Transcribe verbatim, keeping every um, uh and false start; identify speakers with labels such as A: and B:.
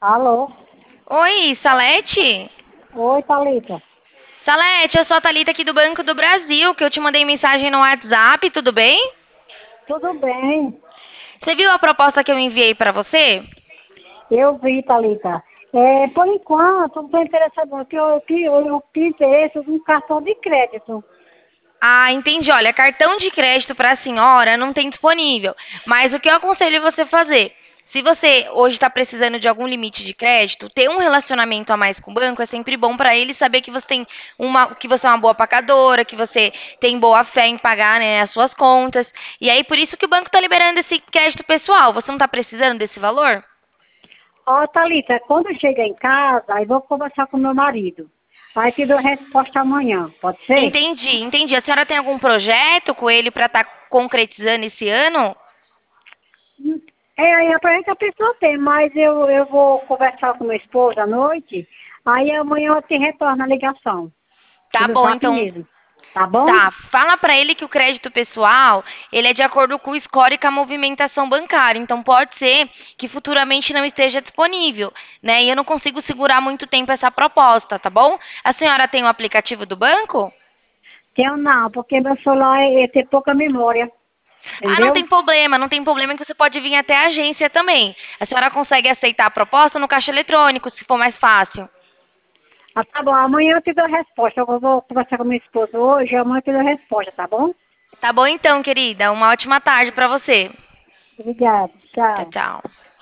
A: Alô?
B: Oi, Salete?
A: Oi, Thalita.
B: Salete, eu sou a Thalita aqui do Banco do Brasil, que eu te mandei mensagem no WhatsApp, tudo bem?
A: Tudo bem?
B: Você viu a proposta que eu enviei para você?
A: Eu vi, Thalita. É, por enquanto, não estou interessada não, que eu, que eu, eu quis esse um cartão de crédito.
B: Ah, entendi. Olha, cartão de crédito para a senhora não tem disponível. Mas o que eu aconselho você fazer? Se você hoje está precisando de algum limite de crédito, ter um relacionamento a mais com o banco é sempre bom para ele saber que você tem uma, que você é uma boa pagadora, que você tem boa fé em pagar, né, as suas contas. E aí por isso que o banco está liberando esse crédito pessoal. Você não está precisando desse valor?
A: Ó, Thalita, quando eu chegar em casa, aí vou conversar com meu marido. Aí te dou resposta amanhã, pode ser?
B: Entendi, entendi. A senhora tem algum projeto com ele para estar concretizando esse ano?
A: Hum, É, aí aparenta a pessoa tem, mas eu, eu vou conversar com meu esposo à noite, aí amanhã eu te retorno a ligação,
B: Tá
A: pelo
B: bom,
A: zap
B: então.
A: mesmo, tá bom?
B: Tá, fala pra ele que o crédito pessoal, ele é de acordo com o score e com a movimentação bancária. Então pode ser que futuramente não esteja disponível, né? E eu não consigo segurar muito tempo essa proposta, tá bom? A senhora tem o aplicativo do banco?
A: Tenho não, porque meu celular é, é tem pouca memória,
B: Ah, não
A: entendeu?
B: tem problema, não tem problema que você pode vir até a agência também. A senhora consegue aceitar a proposta no caixa eletrônico, se for mais fácil.
A: Ah, tá bom, amanhã eu te dou a resposta. Eu vou conversar com minha esposa hoje, amanhã eu te dou a resposta, tá bom?
B: Tá bom então, querida. Uma ótima tarde pra você.
A: Obrigada,
B: Tchau,
A: tchau.
B: tchau.